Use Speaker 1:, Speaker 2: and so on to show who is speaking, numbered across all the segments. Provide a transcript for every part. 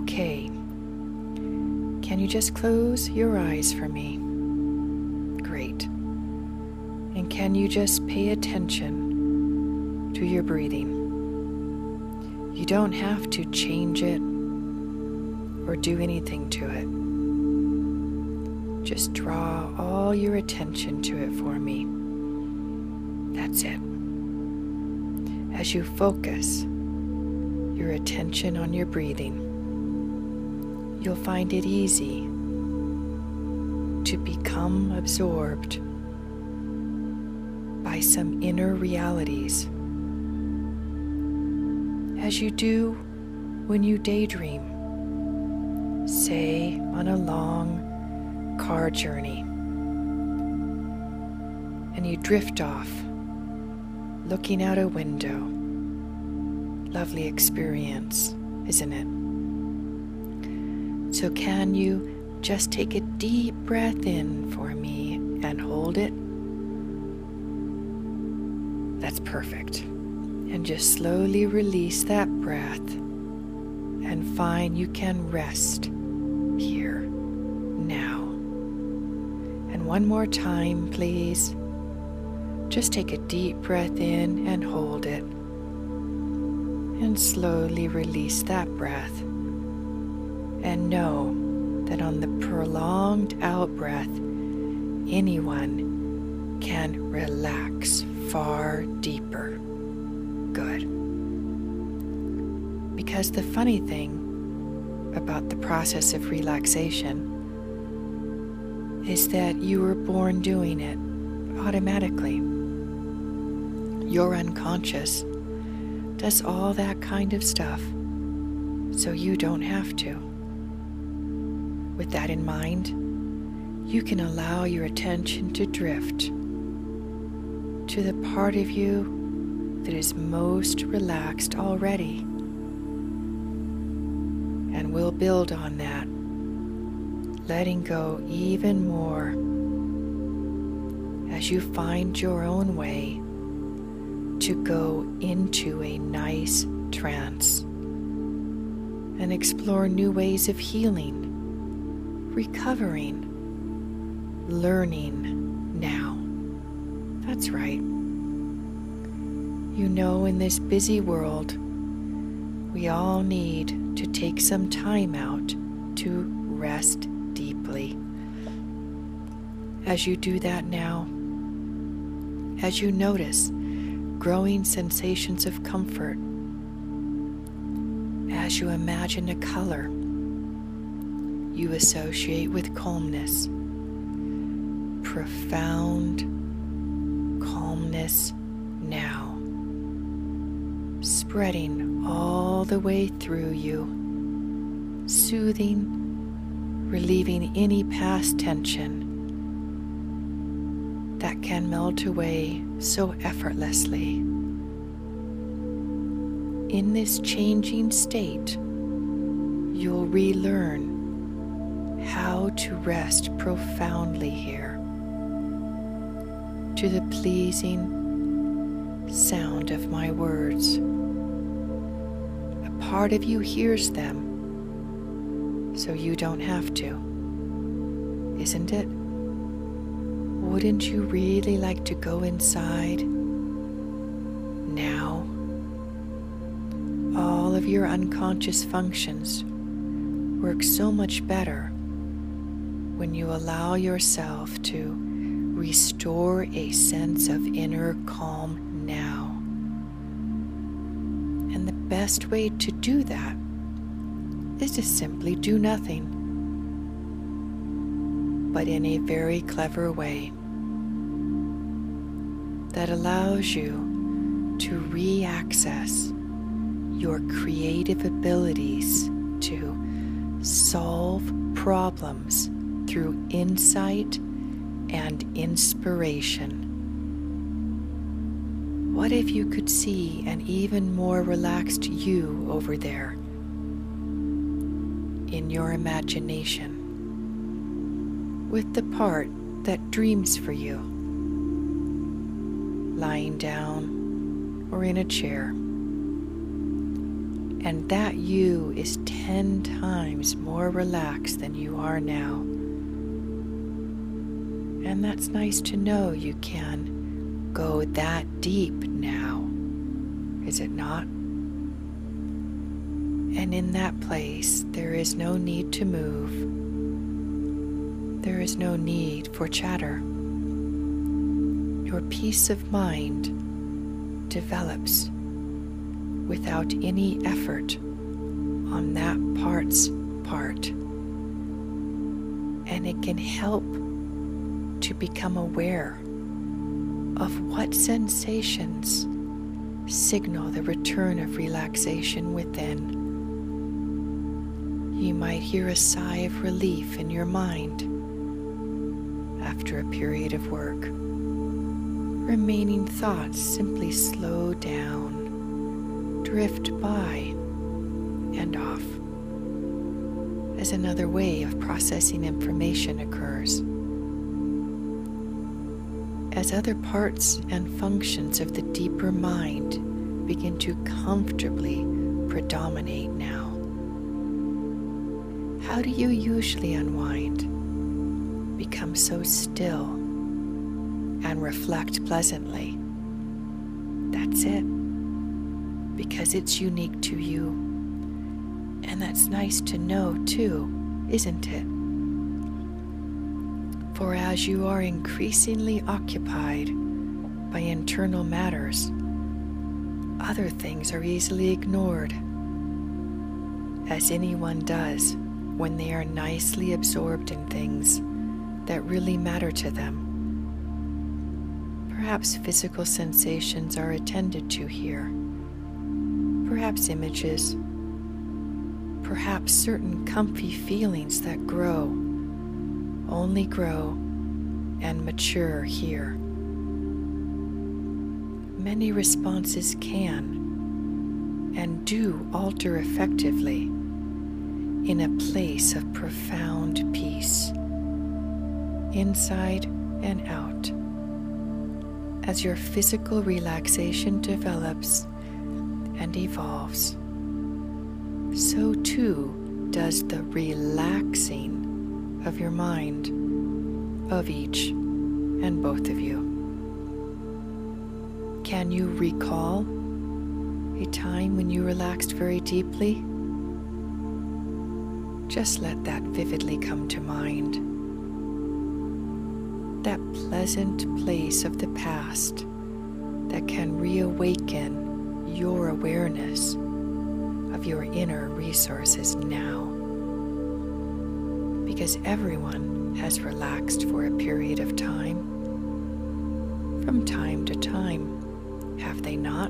Speaker 1: Okay. Can you just close your eyes for me? Great. And can you just pay attention to your breathing? You don't have to change it or do anything to it. Just draw all your attention to it for me. That's it. As you focus your attention on your breathing, you'll find it easy to become absorbed by some inner realities, as you do when you daydream, say on a long car journey, and you drift off, looking out a window. Lovely experience, isn't it? So can you just take a deep breath in for me and hold it? That's perfect. And just slowly release that breath and find you can rest here, now. And one more time, please. Just take a deep breath in and hold it. And slowly release that breath. And know that on the prolonged out-breath, anyone can relax far deeper. Good. Because the funny thing about the process of relaxation is that you were born doing it automatically. Your unconscious does all that kind of stuff, so you don't have to. With that in mind, you can allow your attention to drift to the part of you that is most relaxed already. And we'll build on that, letting go even more as you find your own way to go into a nice trance and explore new ways of healing, recovering, learning now. That's right. You know, in this busy world, we all need to take some time out to rest deeply. As you do that now, as you notice growing sensations of comfort, as you imagine a color you associate with calmness, profound calmness now, spreading all the way through you, soothing, relieving any past tension that can melt away so effortlessly. In this changing state, you'll relearn how to rest profoundly here to the pleasing sound of my words. A part of you hears them, so you don't have to, isn't it? Wouldn't you really like to go inside now? All of your unconscious functions work so much better when you allow yourself to restore a sense of inner calm now. And the best way to do that is to simply do nothing, but in a very clever way that allows you to re-access your creative abilities to solve problems through insight and inspiration. What if you could see an even more relaxed you over there in your imagination, with the part that dreams for you, lying down or in a chair, And that you is 10 times more relaxed than you are now. And that's nice to know you can go that deep now, is it not? And in that place, there is no need to move. There is no need for chatter. Your peace of mind develops without any effort on that part's part. And it can help to become aware of what sensations signal the return of relaxation within. You might hear a sigh of relief in your mind after a period of work. Remaining thoughts simply slow down, drift by and off, as another way of processing information occurs. As other parts and functions of the deeper mind begin to comfortably predominate now. How do you usually unwind, become so still, and reflect pleasantly? That's it, because it's unique to you. And that's nice to know too, isn't it? For as you are increasingly occupied by internal matters, other things are easily ignored, as anyone does when they are nicely absorbed in things that really matter to them. Perhaps physical sensations are attended to here, perhaps images, perhaps certain comfy feelings that only grow and mature here. Many responses can and do alter effectively in a place of profound peace, inside and out. As your physical relaxation develops and evolves, so too does the relaxing of your mind, of each and both of you. Can you recall a time when you relaxed very deeply? Just let that vividly come to mind. That pleasant place of the past that can reawaken your awareness of your inner resources now. Because everyone has relaxed for a period of time, from time to time, have they not?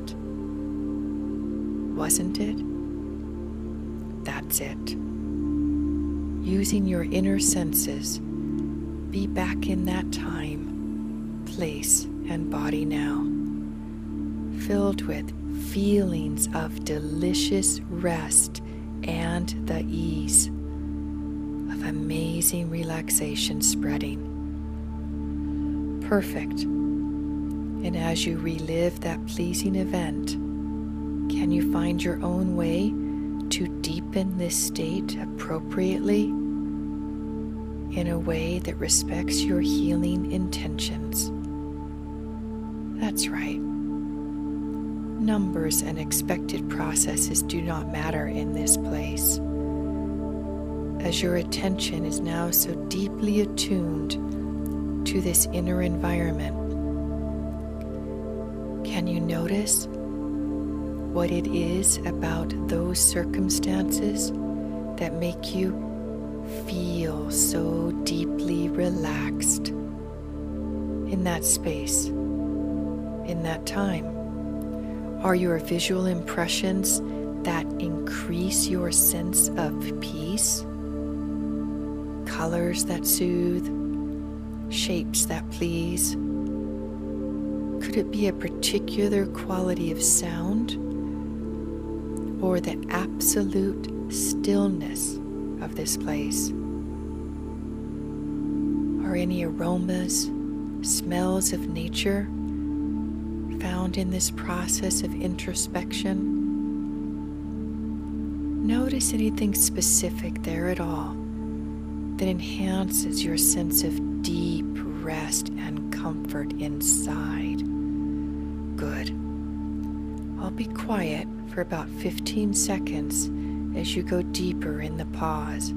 Speaker 1: Wasn't it? That's it. Using your inner senses, be back in that time, place, and body now, filled with feelings of delicious rest and the ease of amazing relaxation spreading. Perfect. And as you relive that pleasing event, can you find your own way to deepen this state appropriately in a way that respects your healing intentions? That's right. Numbers and expected processes do not matter in this place, as your attention is now so deeply attuned to this inner environment. Can you notice what it is about those circumstances that make you feel so deeply relaxed in that space, in that time? Are your visual impressions that increase your sense of peace? Colors that soothe, shapes that please? Could it be a particular quality of sound, or the absolute stillness of this place? Are any aromas, smells of nature found in this process of introspection? notice anything specific there at all that enhances your sense of deep rest and comfort inside. Good. I'll be quiet for about 15 seconds as you go deeper in the pause.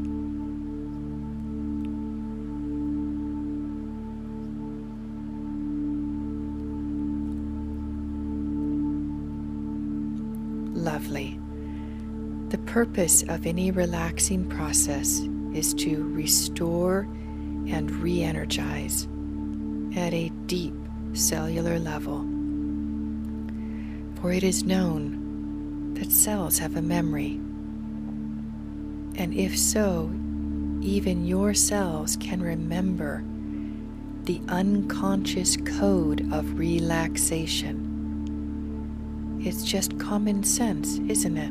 Speaker 1: Lovely. The purpose of any relaxing process is to restore and re-energize at a deep cellular level. For it is known that cells have a memory, and if so, even your cells can remember the unconscious code of relaxation. It's just common sense, isn't it?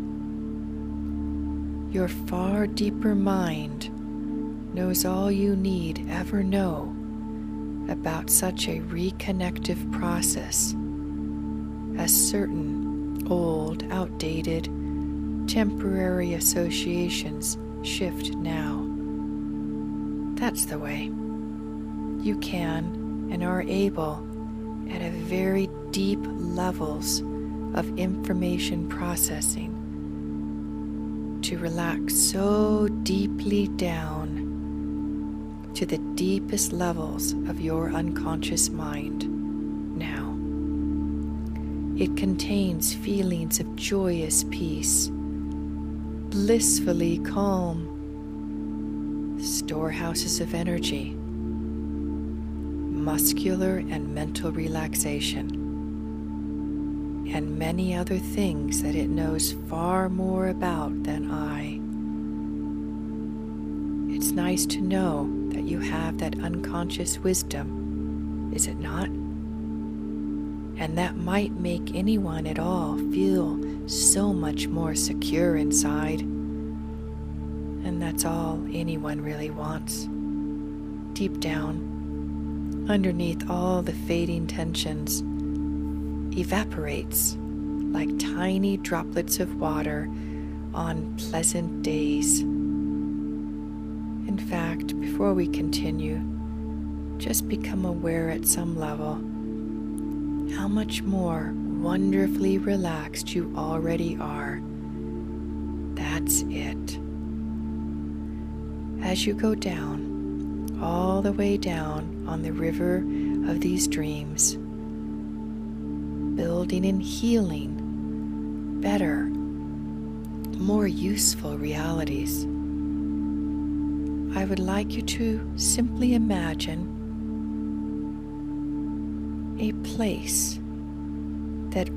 Speaker 1: Your far deeper mind knows all you need ever know about such a reconnective process as certain old, outdated, temporary associations shift now. That's the way. You can and are able at a very deep levels of information processing to relax so deeply down to the deepest levels of your unconscious mind now. It contains feelings of joyous peace, blissfully calm, storehouses of energy, muscular and mental relaxation, and many other things that it knows far more about than I. It's nice to know that you have that unconscious wisdom, is it not? And that might make anyone at all feel so much more secure inside. And that's all anyone really wants. Deep down, underneath all the fading tensions, evaporates like tiny droplets of water on pleasant days. In fact, before we continue, just become aware at some level how much more wonderfully relaxed you already are. That's it. As you go down, all the way down on the river of these dreams, building and healing better, more useful realities, I would like you to simply imagine a place that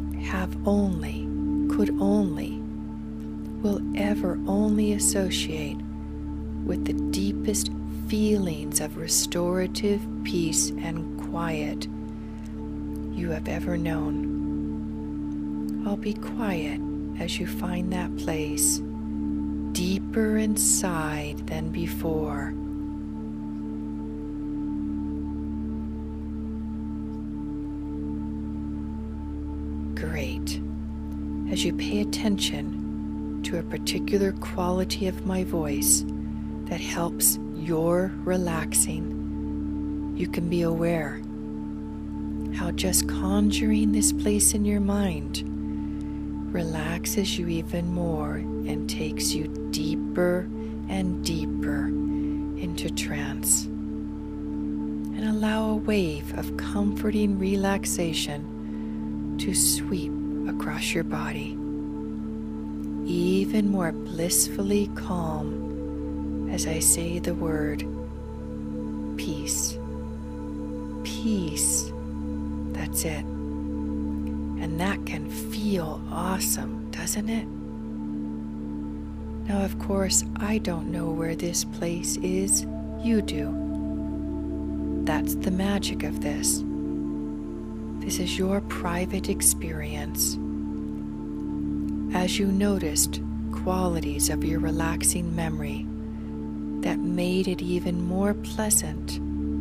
Speaker 1: could only, will ever only associate with the deepest feelings of restorative peace and quiet you have ever known. I'll be quiet as you find that place deeper inside than before. Great. As you pay attention to a particular quality of my voice that helps your relaxing, you can be aware how just conjuring this place in your mind relaxes you even more and takes you deeper and deeper into trance. And allow a wave of comforting relaxation to sweep across your body, even more blissfully calm as I say the word peace. Peace. That's it. And that can feel awesome, doesn't it? Now, of course, I don't know where this place is. You do. That's the magic of this. This is your private experience. As you noticed qualities of your relaxing memory that made it even more pleasant,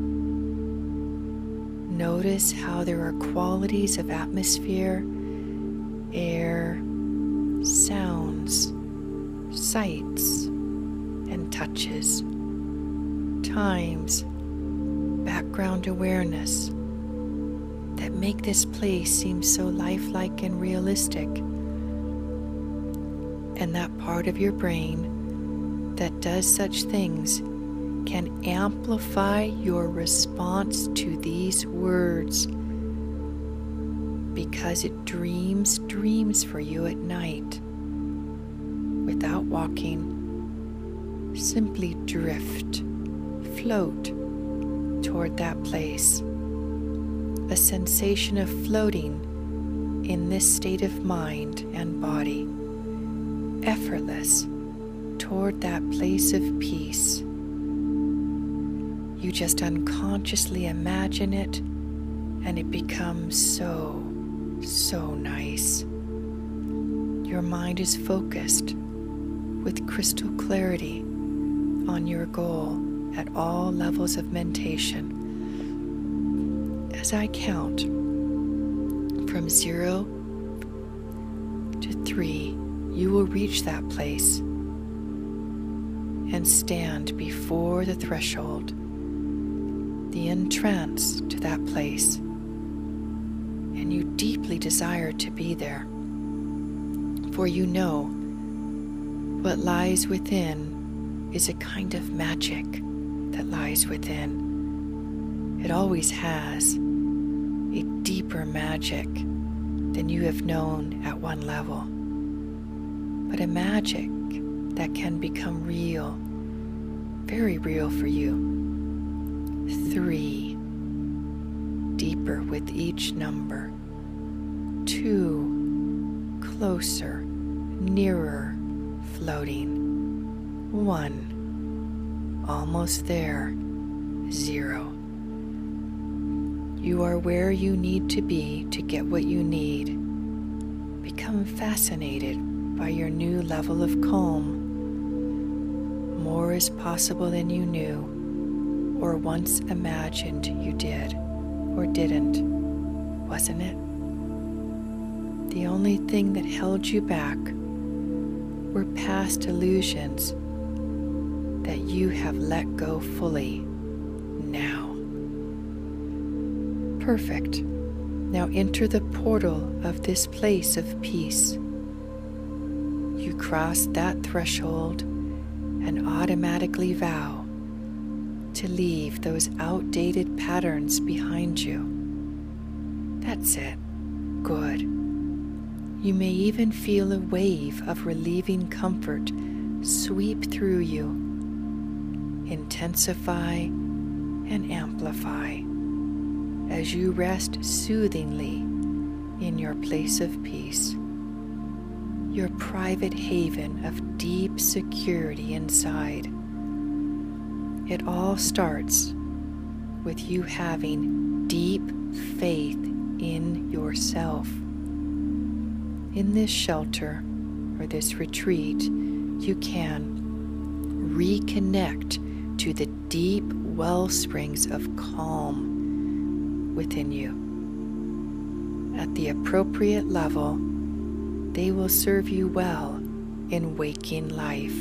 Speaker 1: notice how there are qualities of atmosphere, air, sounds, sights and touches, times, background awareness that make this place seem so lifelike and realistic. And that part of your brain that does such things can amplify your response to these words because it dreams for you at night. Without walking, simply drift, float toward that place. A sensation of floating in this state of mind and body, effortless toward that place of peace. You just unconsciously imagine it, and it becomes so nice. Your mind is focused with crystal clarity on your goal at all levels of mentation. As I count from 0 to 3, you will reach that place and stand before the threshold, the entrance to that place, and you deeply desire to be there, for you know what lies within is a kind of magic that lies within. It always has a deeper magic than you have known at one level, but a magic that can become real, very real for you. 3, deeper with each number. 2, closer, nearer, floating. 1, almost there. 0. You are where you need to be to get what you need. Become fascinated by your new level of calm. More is possible than you knew or once imagined you did or didn't, wasn't it? The only thing that held you back were past illusions that you have let go fully now. Perfect. Now enter the portal of this place of peace. You cross that threshold and automatically vow to leave those outdated patterns behind you. That's it. Good. You may even feel a wave of relieving comfort sweep through you, intensify and amplify as you rest soothingly in your place of peace, your private haven of deep security inside. It all starts with you having deep faith in yourself. In this shelter or this retreat, you can reconnect to the deep well springs of calm within you. At the appropriate level, they will serve you well in waking life.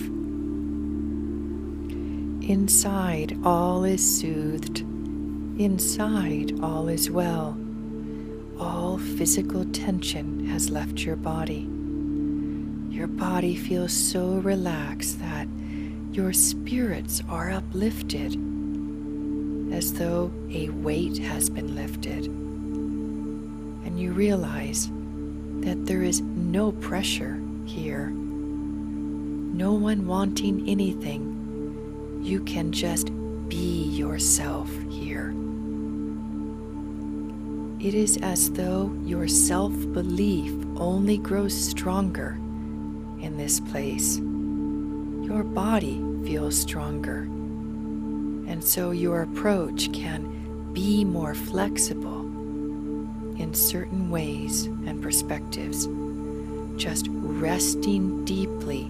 Speaker 1: Inside, all is soothed. Inside, all is well. All physical tension has left your body. Your body feels so relaxed that your spirits are uplifted, as though a weight has been lifted. And you realize that there is no pressure here, no one wanting anything. You can just be yourself here. It is as though your self-belief only grows stronger in this place. Your body feels stronger, and so your approach can be more flexible in certain ways and perspectives, just resting deeply.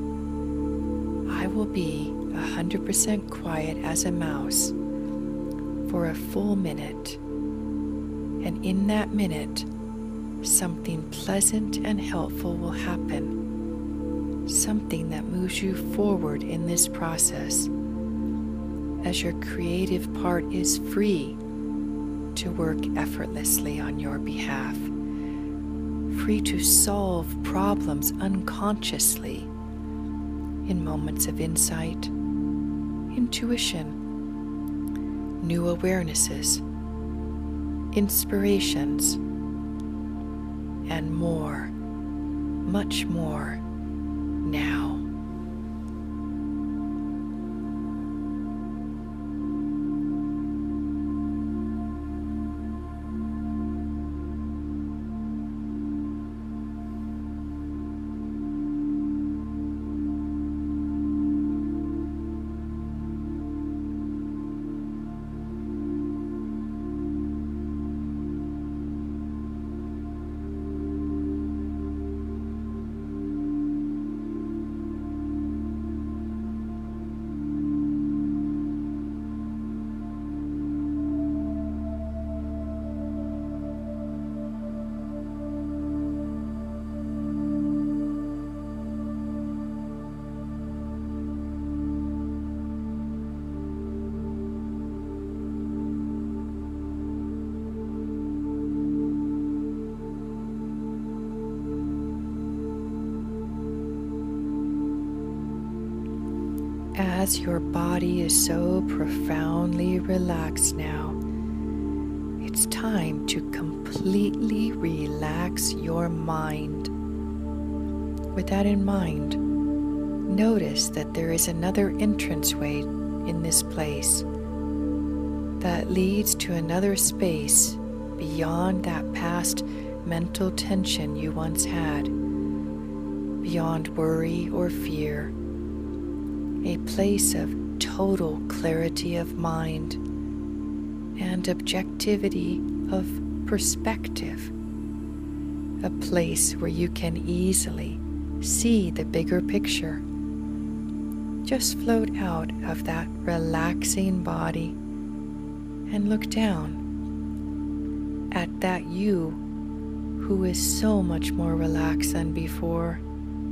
Speaker 1: I will be 100% quiet as a mouse for a full minute, and in that minute, something pleasant and helpful will happen. something that moves you forward in this process, as your creative part is free to work effortlessly on your behalf, free to solve problems unconsciously in moments of insight, intuition, new awarenesses, inspirations, and more, much more now. As your body is so profoundly relaxed now, it's time to completely relax your mind. With that in mind, notice that there is another entranceway in this place that leads to another space beyond that past mental tension you once had, beyond worry or fear. A place of total clarity of mind and objectivity of perspective. A place where you can easily see the bigger picture. Just float out of that relaxing body and look down at that you who is so much more relaxed than before.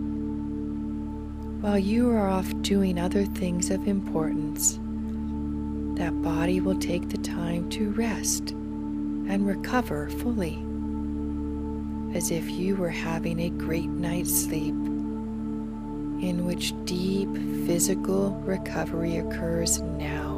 Speaker 1: While you are off doing other things of importance, that body will take the time to rest and recover fully, as if you were having a great night's sleep, in which deep physical recovery occurs now.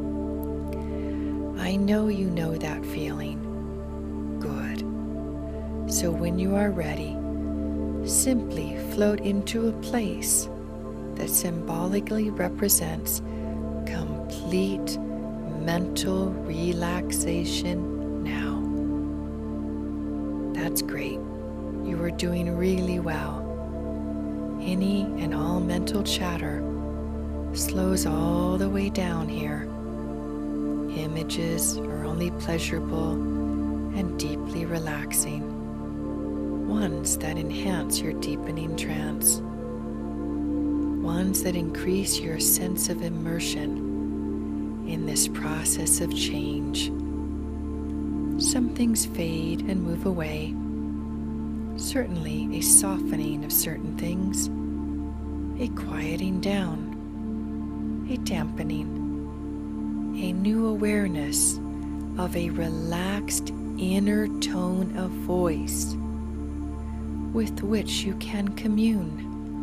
Speaker 1: I know you know that feeling. Good. So when you are ready, simply float into a place that symbolically represents complete mental relaxation now. That's great. You are doing really well. Any and all mental chatter slows all the way down here. Images are only pleasurable and deeply relaxing, ones that enhance your deepening trance. Ones that increase your sense of immersion in this process of change. Some things fade and move away. Certainly a softening of certain things, a quieting down, a dampening, a new awareness of a relaxed inner tone of voice with which you can commune.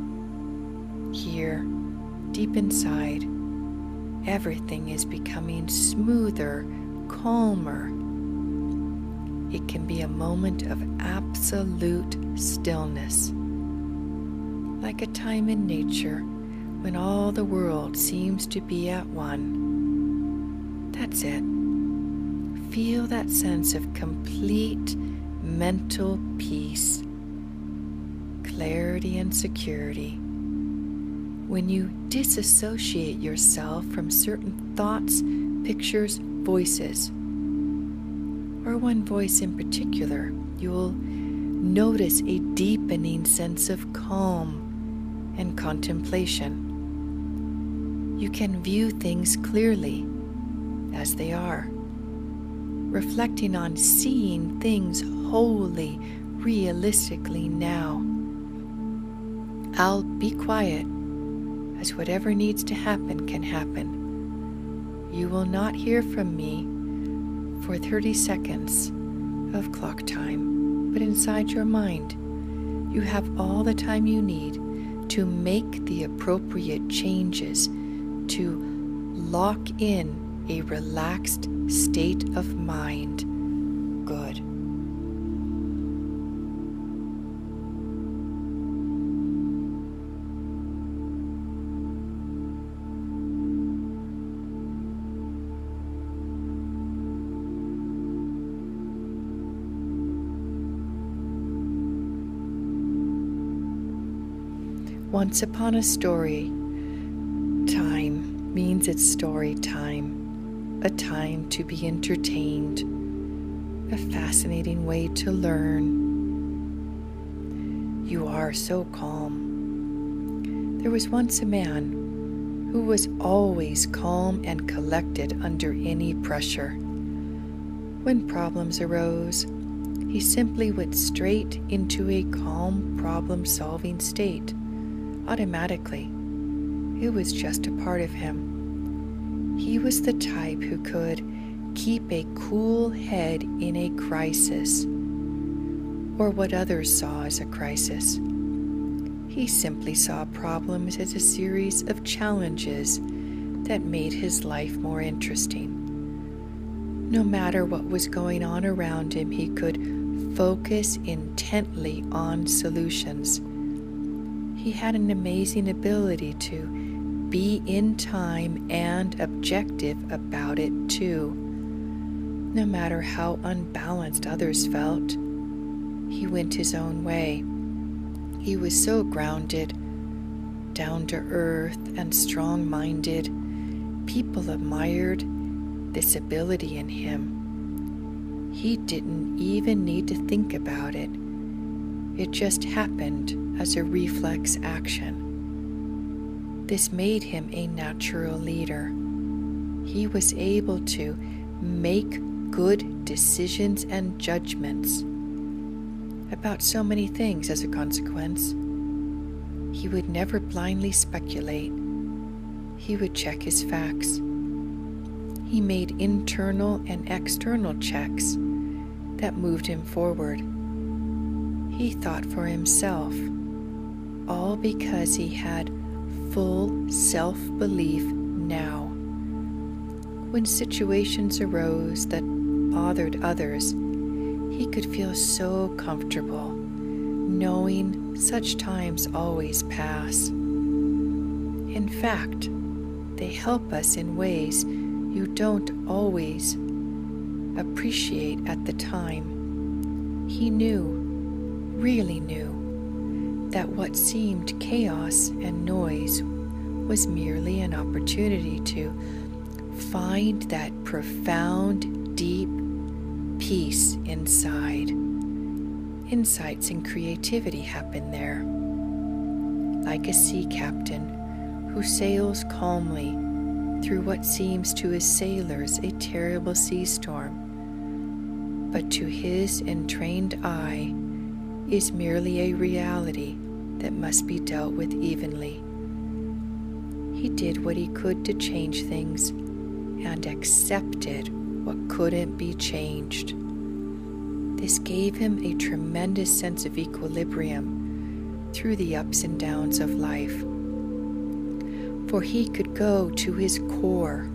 Speaker 1: Here, deep inside, everything is becoming smoother, calmer. It can be a moment of absolute stillness, like a time in nature when all the world seems to be at one. That's it. Feel that sense of complete mental peace, clarity, and security. When you disassociate yourself from certain thoughts, pictures, voices, or one voice in particular, you'll notice a deepening sense of calm and contemplation. You can view things clearly as they are, reflecting on seeing things wholly, realistically now. I'll be quiet, as whatever needs to happen can happen. You will not hear from me for 30 seconds of clock time, but inside your mind, you have all the time you need to make the appropriate changes to lock in a relaxed state of mind. Good. Once upon a story, time means it's story time, a time to be entertained, a fascinating way to learn. You are so calm. There was once a man who was always calm and collected under any pressure. When problems arose, he simply went straight into a calm problem-solving state. Automatically. It was just a part of him. He was the type who could keep a cool head in a crisis, or what others saw as a crisis. He simply saw problems as a series of challenges that made his life more interesting. No matter what was going on around him, he could focus intently on solutions. He had an amazing ability to be in time and objective about it too. No matter how unbalanced others felt, he went his own way. He was so grounded, down to earth, and strong-minded. People admired this ability in him. He didn't even need to think about it. It just happened as a reflex action. This made him a natural leader. He was able to make good decisions and judgments about so many things as a consequence. He would never blindly speculate. He would check his facts. He made internal and external checks that moved him forward. He thought for himself, all because he had full self-belief now. When situations arose that bothered others, he could feel so comfortable, knowing such times always pass. In fact, they help us in ways you don't always appreciate at the time. He knew, really knew, that what seemed chaos and noise was merely an opportunity to find that profound, deep peace inside. Insights and creativity happen there. Like a sea captain who sails calmly through what seems to his sailors a terrible sea storm, but to his entrained eye is merely a reality that must be dealt with evenly. He did what he could to change things and accepted what couldn't be changed. This gave him a tremendous sense of equilibrium through the ups and downs of life, for he could go to his core,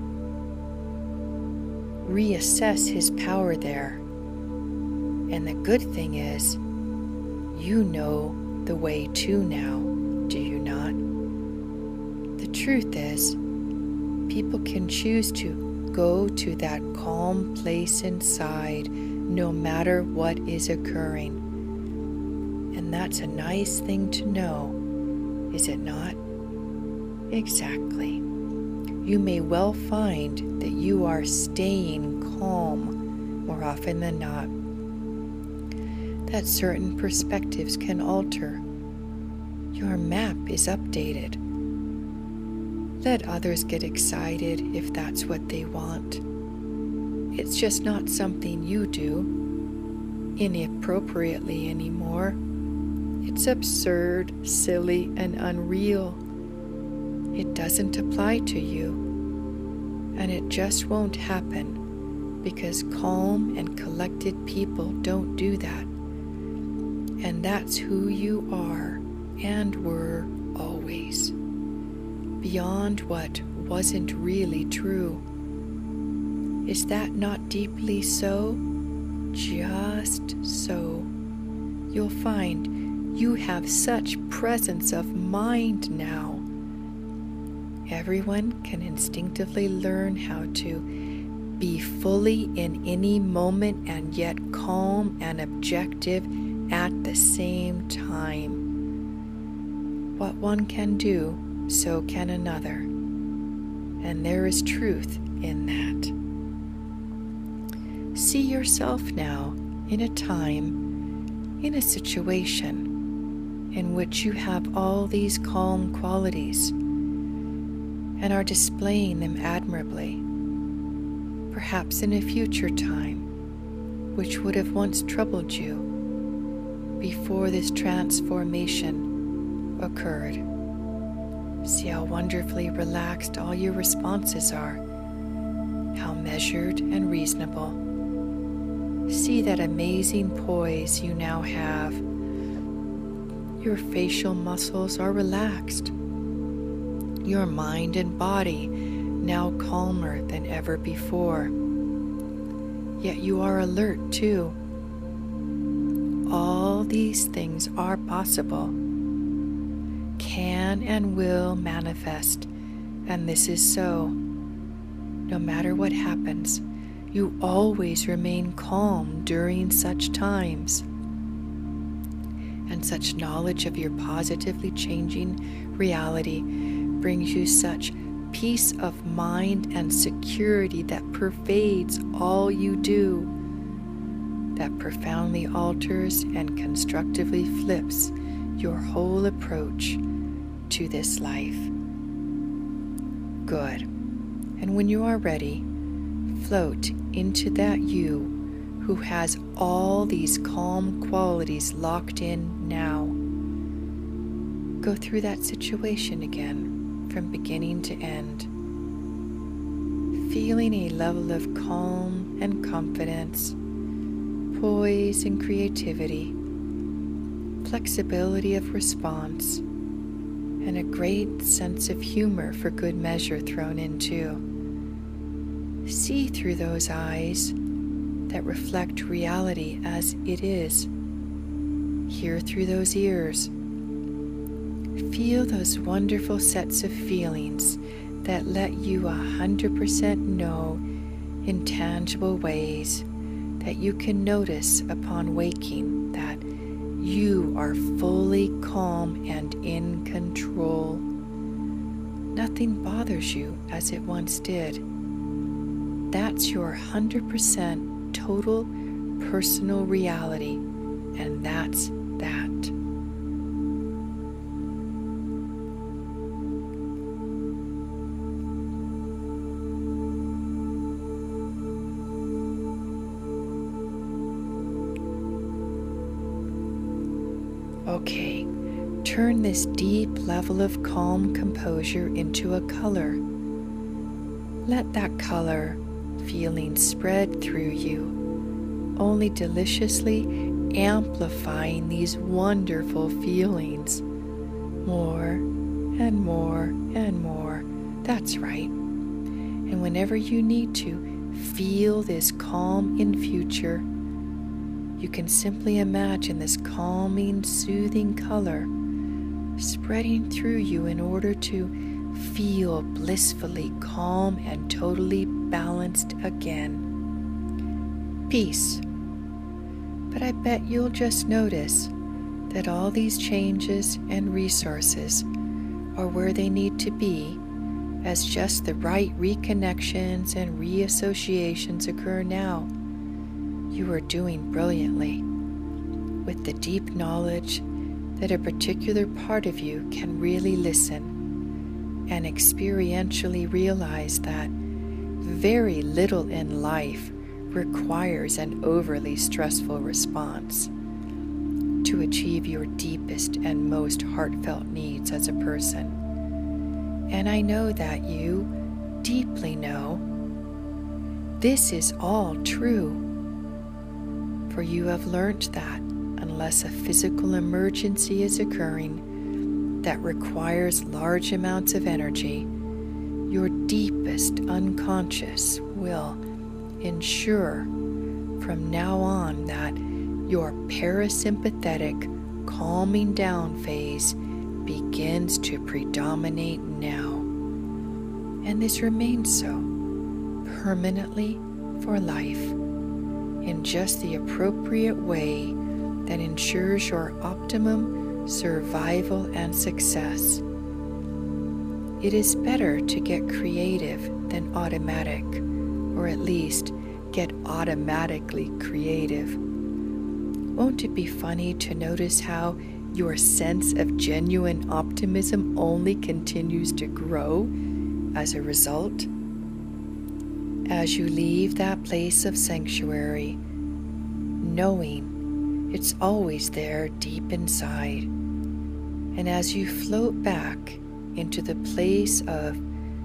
Speaker 1: reassess his power there. And the good thing is, you know the way to now, do you not? The truth is, people can choose to go to that calm place inside no matter what is occurring. And that's a nice thing to know, is it not? Exactly. You may well find that you are staying calm more often than not. That certain perspectives can alter. Your map is updated. Let others get excited if that's what they want. It's just not something you do inappropriately anymore. It's absurd, silly, and unreal. It doesn't apply to you, and it just won't happen because calm and collected people don't do that. And that's who you are and were always, beyond what wasn't really true. Is that not deeply so? Just so. You'll find you have such presence of mind now. Everyone can instinctively learn how to be fully in any moment and yet calm and objective at the same time. What one can do, so can another. And there is truth in that. See yourself now in a time, in a situation in which you have all these calm qualities and are displaying them admirably. Perhaps in a future time, which would have once troubled you before this transformation occurred. See how wonderfully relaxed all your responses are, how measured and reasonable. See that amazing poise you now have. Your facial muscles are relaxed. Your mind and body now calmer than ever before. Yet you are alert too. All these things are possible, can and will manifest, and this is so. No matter what happens, you always remain calm during such times. And such knowledge of your positively changing reality brings you such peace of mind and security that pervades all you do, that profoundly alters and constructively flips your whole approach to this life. Good. And when you are ready, float into that you who has all these calm qualities locked in now. Go through that situation again from beginning to end, feeling a level of calm and confidence, poise and creativity, flexibility of response, and a great sense of humor for good measure thrown in too. See through those eyes that reflect reality as it is. Hear through those ears. Feel those wonderful sets of feelings that let you 100% know in tangible ways that you can notice upon waking that you are fully calm and in control. Nothing bothers you as it once did. That's your 100% total personal reality, and that's that. Okay, turn this deep level of calm composure into a color. Let that color feeling spread through you, only deliciously amplifying these wonderful feelings. More and more and more. That's right. And whenever you need to feel this calm in future, you can simply imagine this calming, soothing color spreading through you in order to feel blissfully calm and totally balanced again. Peace. But I bet you'll just notice that all these changes and resources are where they need to be as just the right reconnections and reassociations occur now. You are doing brilliantly, with the deep knowledge that a particular part of you can really listen and experientially realize that very little in life requires an overly stressful response. to achieve your deepest and most heartfelt needs as a person. And I know that you deeply know this is all true, for you have learnt that unless a physical emergency is occurring that requires large amounts of energy, your deepest unconscious will ensure from now on that your parasympathetic calming down phase begins to predominate now. And this remains so permanently for life in just the appropriate way that ensures your optimum survival and success. It is better to get creative than automatic, or at least get automatically creative. Won't it be funny to notice how your sense of genuine optimism only continues to grow as a result? As you leave that place of sanctuary, knowing it's always there deep inside, and as you float back into the place of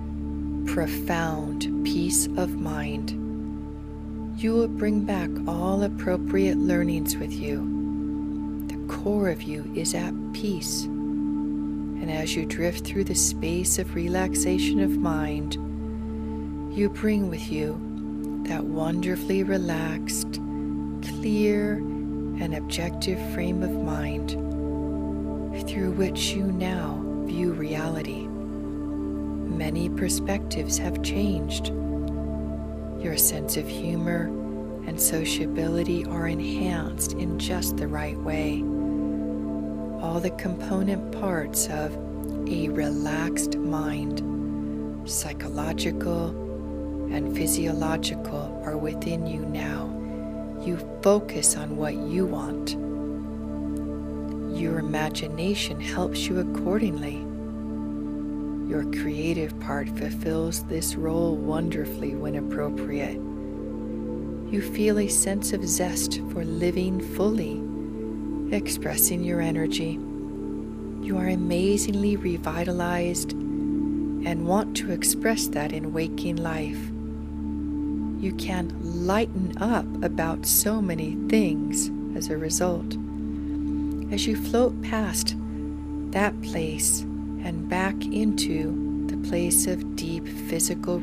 Speaker 1: profound peace of mind, you will bring back all appropriate learnings with you. The core of you is at peace, and as you drift through the space of relaxation of mind, you bring with you that wonderfully relaxed, clear, and objective frame of mind through which you now view reality. Many perspectives have changed. Your sense of humor and sociability are enhanced in just the right way. All the component parts of a relaxed mind, psychological and physiological, are within you now. You focus on what you want. Your imagination helps you accordingly. Your creative part fulfills this role wonderfully when appropriate. You feel a sense of zest for living fully, expressing your energy. You are amazingly revitalized and want to express that in waking life. You can lighten up about so many things as a result. As you float past that place and back into the place of deep physical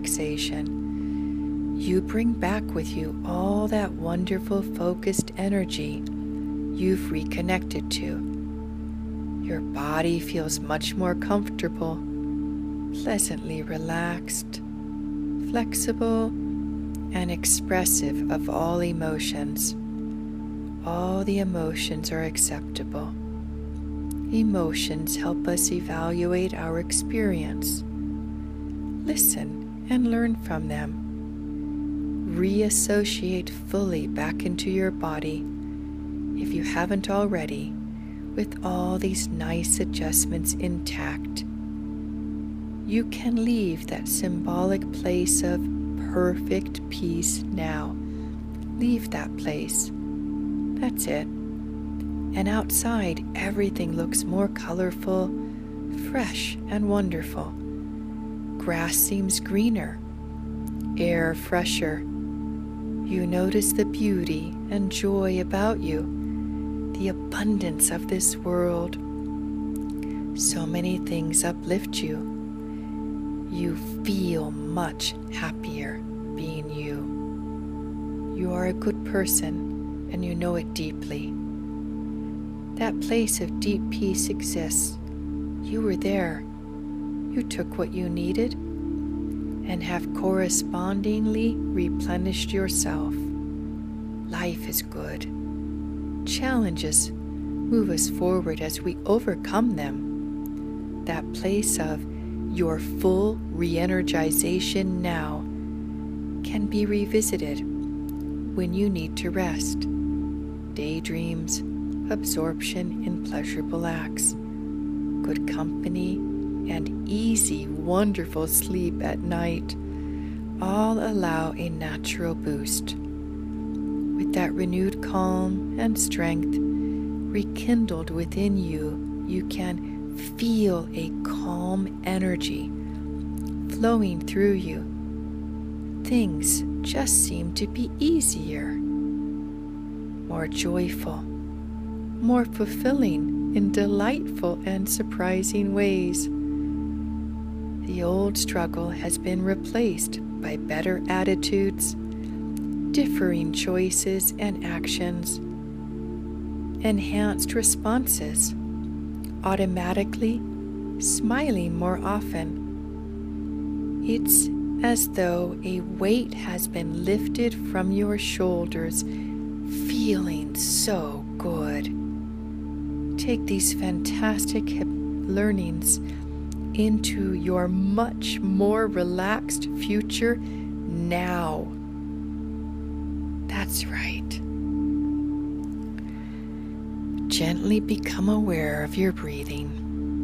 Speaker 1: relaxation, you bring back with you all that wonderful focused energy you've reconnected to. Your body feels much more comfortable, pleasantly relaxed, flexible, and expressive of all emotions. All the emotions are acceptable. Emotions help us evaluate our experience. Listen and learn from them. Reassociate fully back into your body, if you haven't already, with all these nice adjustments intact. You can leave that symbolic place of perfect peace now. Leave that place. That's it. And outside, everything looks more colorful, fresh, and wonderful. Grass seems greener, air fresher. You notice the beauty and joy about you, the abundance of this world. So many things uplift you. You feel much happier being you. You are a good person, and you know it deeply. That place of deep peace exists. You were there. You took what you needed and have correspondingly replenished yourself. Life is good. Challenges move us forward as we overcome them. That place of your full re-energization now can be revisited when you need to rest. Daydreams, absorption in pleasurable acts, good company, and easy, wonderful sleep at night all allow a natural boost. With that renewed calm and strength, rekindled within you, you can feel a calm energy flowing through you. Things just seem to be easier, more joyful, more fulfilling in delightful and surprising ways. The old struggle has been replaced by better attitudes, differing choices and actions, enhanced responses, automatically smiling more often. It's as though a weight has been lifted from your shoulders, feeling so good. Take these fantastic learnings into your much more relaxed future now. That's right. Gently become aware of your breathing.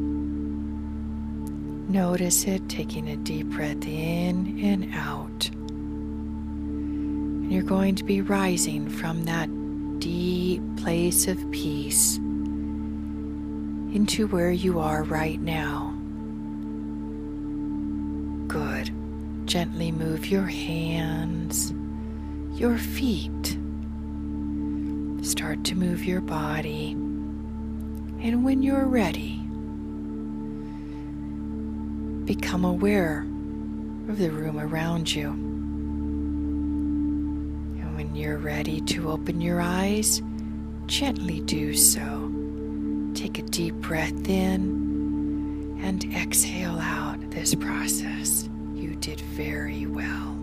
Speaker 1: Notice it, taking a deep breath in and out. And you're going to be rising from that deep place of peace into where you are right now. Good. Gently move your hands, your feet. Start to move your body. And when you're ready, become aware of the room around you. And when you're ready to open your eyes, gently do so. Take a deep breath in and exhale out this process. You did very well.